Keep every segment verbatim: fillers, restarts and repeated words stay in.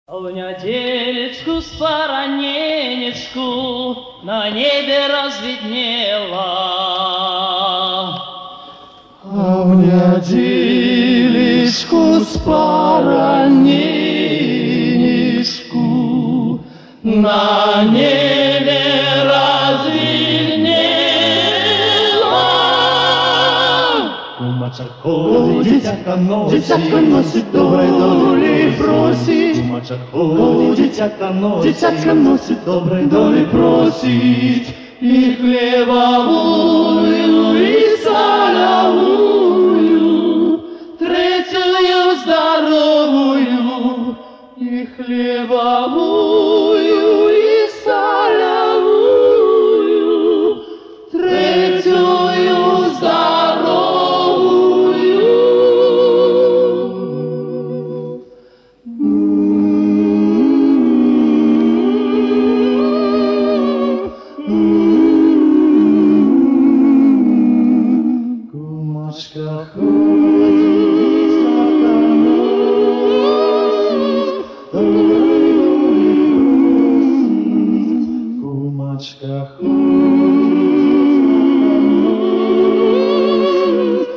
В неделечку с пораненечку на небе разведнело. А в неделечку с пораненечку на небе разведнело. Кумача ходит, дитятка носит, Дитятка носит, доброй доли просит. Кумача ходит, дитятка носит, Дитятка носит, доброй доли просит. и хлебовую, и солявую, третью здоровую, и хлебовую, и солявую, третью здоровую. Кумачка ходит, Кумачка ходит,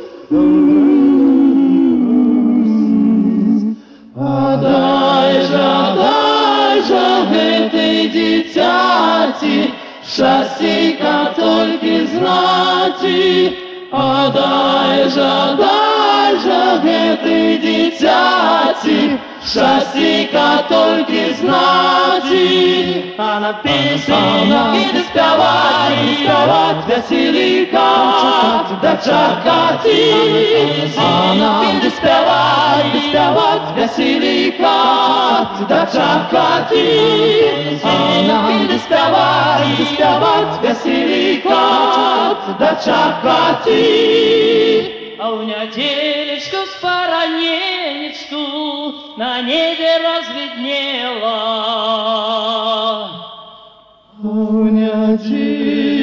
а дай же, дай же этой дитяти счастья только знати. А дай же, дай же этой дитяти счастья только знати. А на песни И да спевать, и спевать веселика, да чакати. Она и да спевать, и спевать веселика, да чакати. Она и да спевать, и спевать веселика, да чакати. А в неделечку с пораненечку на небе разведнело. А в неделечку